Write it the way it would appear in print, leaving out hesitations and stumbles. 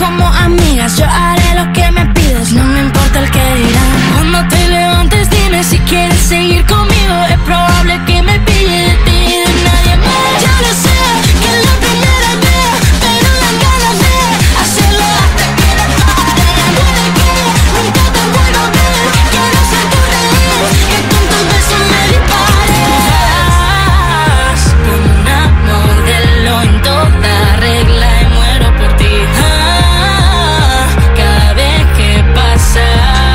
como amigas, yo haré lo que me pides, no me importa el que dirán. Cuando te levantes dime si quieres seguir conmigo, he probado